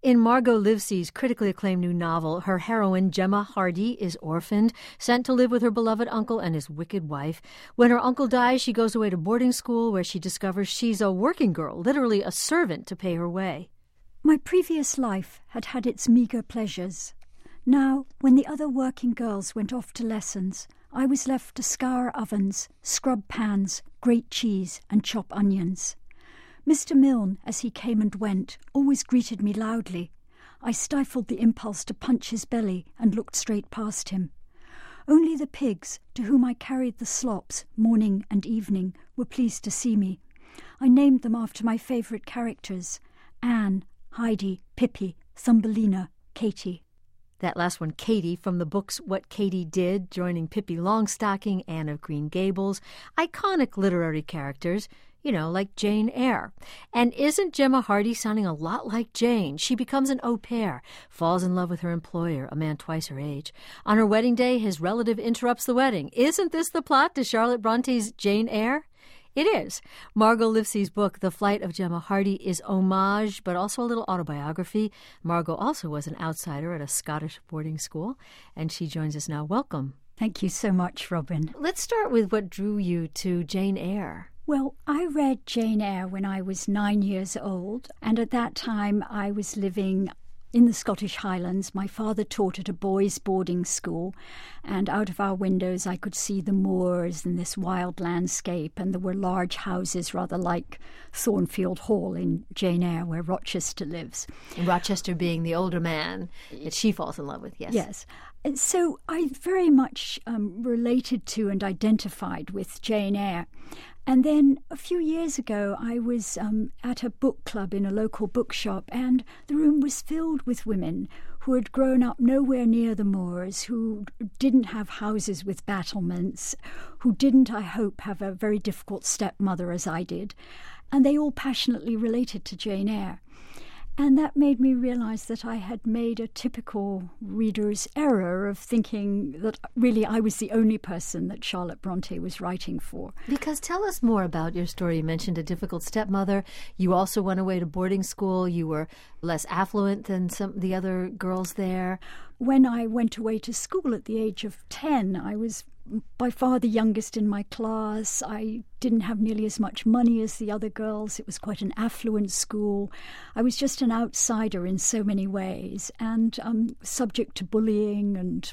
In Margot Livesey's critically acclaimed new novel, her heroine, Gemma Hardy, is orphaned, sent to live with her beloved uncle and his wicked wife. When her uncle dies, she goes away to boarding school where she discovers she's a working girl, literally a servant to pay her way. My previous life had had its meagre pleasures. Now, when the other working girls went off to lessons, I was left to scour ovens, scrub pans, grate cheese and chop onions. Mr. Milne, as he came and went, always greeted me loudly. I stifled the impulse to punch his belly and looked straight past him. Only the pigs, to whom I carried the slops morning and evening, were pleased to see me. I named them after my favourite characters: Anne, Heidi, Pippi, Thumbelina, Katie. That last one, Katie, from the books What Katie Did, joining Pippi Longstocking, Anne of Green Gables, iconic literary characters, like Jane Eyre. And isn't Gemma Hardy sounding a lot like Jane? She becomes an au pair, falls in love with her employer, a man twice her age. On her wedding day, his relative interrupts the wedding. Isn't this the plot to Charlotte Bronte's Jane Eyre? It is. Margot Livesey's book, The Flight of Gemma Hardy, is homage, but also a little autobiography. Margot also was an outsider at a Scottish boarding school, and she joins us now. Welcome. Thank you so much, Robin. Let's start with what drew you to Jane Eyre. Well, I read Jane Eyre when I was 9 years old, and at that time I was living in the Scottish Highlands. My father taught at a boys' boarding school, and out of our windows I could see the moors and this wild landscape, and there were large houses rather like Thornfield Hall in Jane Eyre, where Rochester lives. And Rochester being the older man that she falls in love with, yes. Yes. And so I very much related to and identified with Jane Eyre. And then a few years ago, I was at a book club in a local bookshop, and the room was filled with women who had grown up nowhere near the moors, who didn't have houses with battlements, who didn't, I hope, have a very difficult stepmother as I did. And they all passionately related to Jane Eyre. And that made me realise that I had made a typical reader's error of thinking that really I was the only person that Charlotte Bronte was writing for. Because tell us more about your story. You mentioned a difficult stepmother. You also went away to boarding school. You were less affluent than some of the other girls there. When I went away to school at the age of 10, I was by far the youngest in my class. I didn't have nearly as much money as the other girls. It was quite an affluent school. I was just an outsider in so many ways, and subject to bullying and,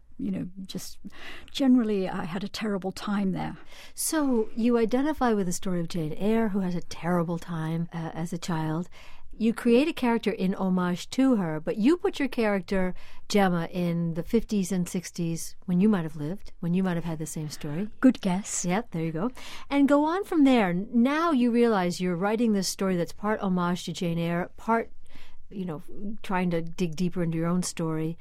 just generally I had a terrible time there. So you identify with the story of Jane Eyre, who has a terrible time as a child. You create a character in homage to her, but you put your character, Gemma, in the 50s and 60s when you might have lived, when you might have had the same story. Good guess. Yep, there you go. And go on from there. Now you realize you're writing this story that's part homage to Jane Eyre, part, trying to dig deeper into your own story.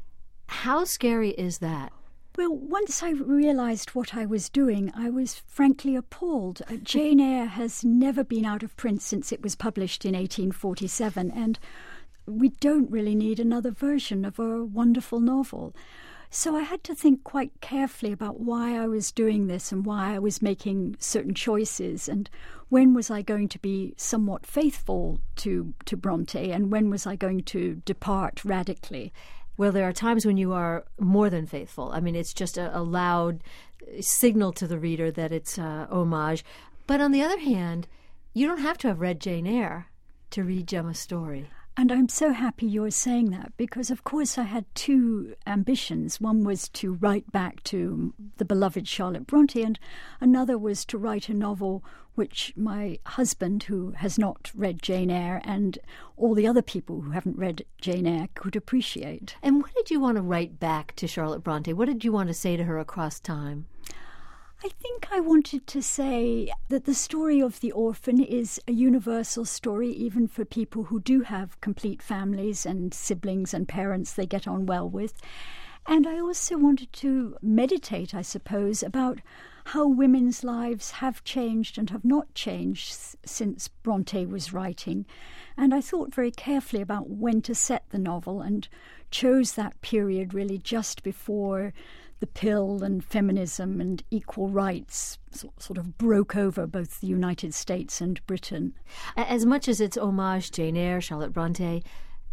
How scary is that? Well, once I realised what I was doing, I was frankly appalled. Jane Eyre has never been out of print since it was published in 1847, and we don't really need another version of a wonderful novel. So I had to think quite carefully about why I was doing this and why I was making certain choices, and when was I going to be somewhat faithful to Bronte, and when was I going to depart radically. Well, there are times when you are more than faithful. I mean, it's just a loud signal to the reader that it's homage. But on the other hand, you don't have to have read Jane Eyre to read Gemma's story. And I'm so happy you're saying that, because, of course, I had two ambitions. One was to write back to the beloved Charlotte Bronte, and another was to write a novel which my husband, who has not read Jane Eyre, and all the other people who haven't read Jane Eyre could appreciate. And what did you want to write back to Charlotte Bronte? What did you want to say to her across time? I think I wanted to say that the story of the orphan is a universal story, even for people who do have complete families and siblings and parents they get on well with. And I also wanted to meditate, I suppose, about how women's lives have changed and have not changed since Bronte was writing. And I thought very carefully about when to set the novel, and chose that period really just before the pill and feminism and equal rights sort of broke over both the United States and Britain. As much as it's homage, Jane Eyre, Charlotte Bronte,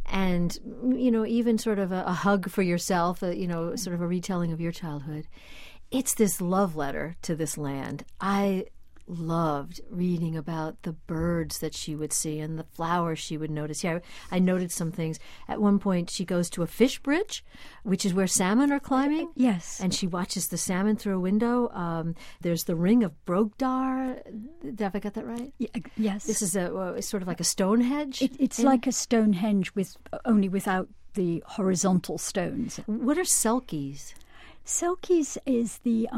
and, even sort of a hug for yourself, sort of a retelling of your childhood. It's this love letter to this land. I loved reading about the birds that she would see and the flowers she would notice. Yeah, I noted some things. At one point, she goes to a fish bridge, which is where salmon are climbing. Yes. And she watches the salmon through a window. There's the ring of Brogdar. Have I got that right? Yes. This is sort of like a Stonehenge? It's like a Stonehenge only without the horizontal stones. What are Selkies? Selkies is the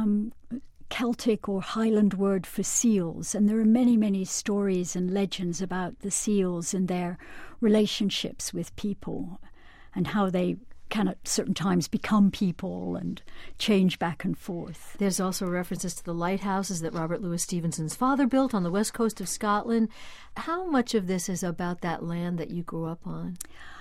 Celtic or Highland word for seals, and there are many, many stories and legends about the seals and their relationships with people and how they can at certain times become people and change back and forth. There's also references to the lighthouses that Robert Louis Stevenson's father built on the west coast of Scotland. How much of this is about that land that you grew up on?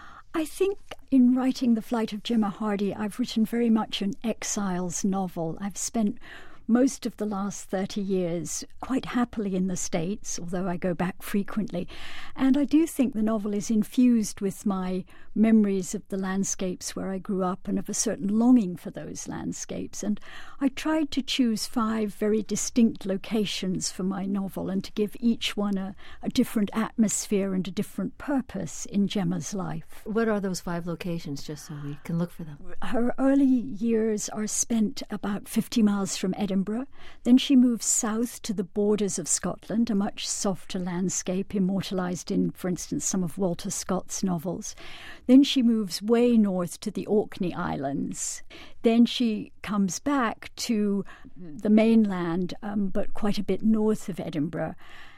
I think in writing The Flight of Gemma Hardy, I've written very much an exile's novel. I've spent most of the last 30 years quite happily in the States, although I go back frequently. And I do think the novel is infused with my memories of the landscapes where I grew up and of a certain longing for those landscapes. And I tried to choose 5 very distinct locations for my novel and to give each one a different atmosphere and a different purpose in Gemma's life. What are those 5 locations, just so we can look for them? Her early years are spent about 50 miles from Edinburgh. Then she moves south to the borders of Scotland, a much softer landscape immortalised in, for instance, some of Walter Scott's novels. Then she moves way north to the Orkney Islands. Then she comes back to the mainland, but quite a bit north of Edinburgh.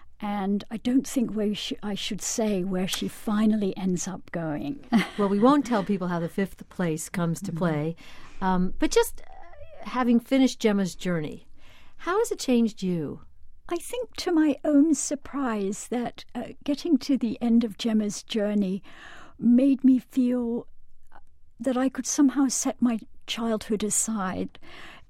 And I don't think I should say where she finally ends up going. Well, we won't tell people how the 5th place comes to play, but just having finished Gemma's journey, how has it changed you? I think to my own surprise that getting to the end of Gemma's journey made me feel that I could somehow set my childhood aside.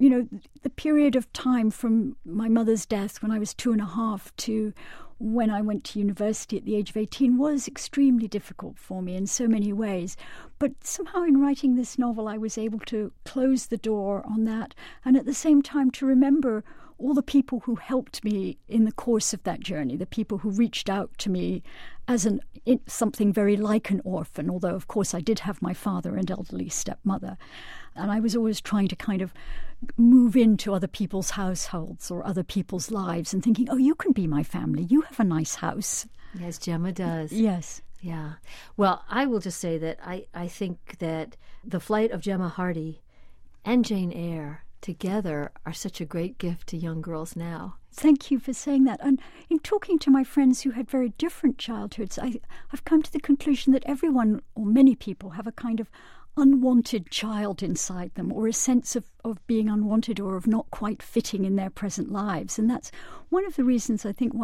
The period of time from my mother's death when I was 2.5 to when I went to university at the age of 18 was extremely difficult for me in so many ways. But somehow in writing this novel, I was able to close the door on that and at the same time to remember all the people who helped me in the course of that journey, the people who reached out to me as something very like an orphan, although, of course, I did have my father and elderly stepmother. And I was always trying to kind of move into other people's households or other people's lives and thinking, oh, you can be my family. You have a nice house. Yes, Gemma does. Yes. Yeah. Well, I will just say that I think that The Flight of Gemma Hardy and Jane Eyre together are such a great gift to young girls now. Thank you for saying that. And in talking to my friends who had very different childhoods, I've come to the conclusion that everyone, or many people, have a kind of unwanted child inside them, or a sense of being unwanted or of not quite fitting in their present lives. And that's one of the reasons I think why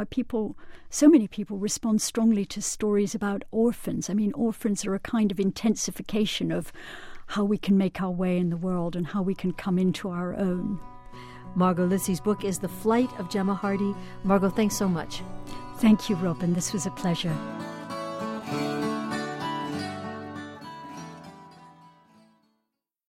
so many people respond strongly to stories about orphans. I mean, orphans are a kind of intensification of how we can make our way in the world and how we can come into our own. Margot Litsy's book is The Flight of Gemma Hardy. Margot, thanks so much. Thank you, Robin. This was a pleasure.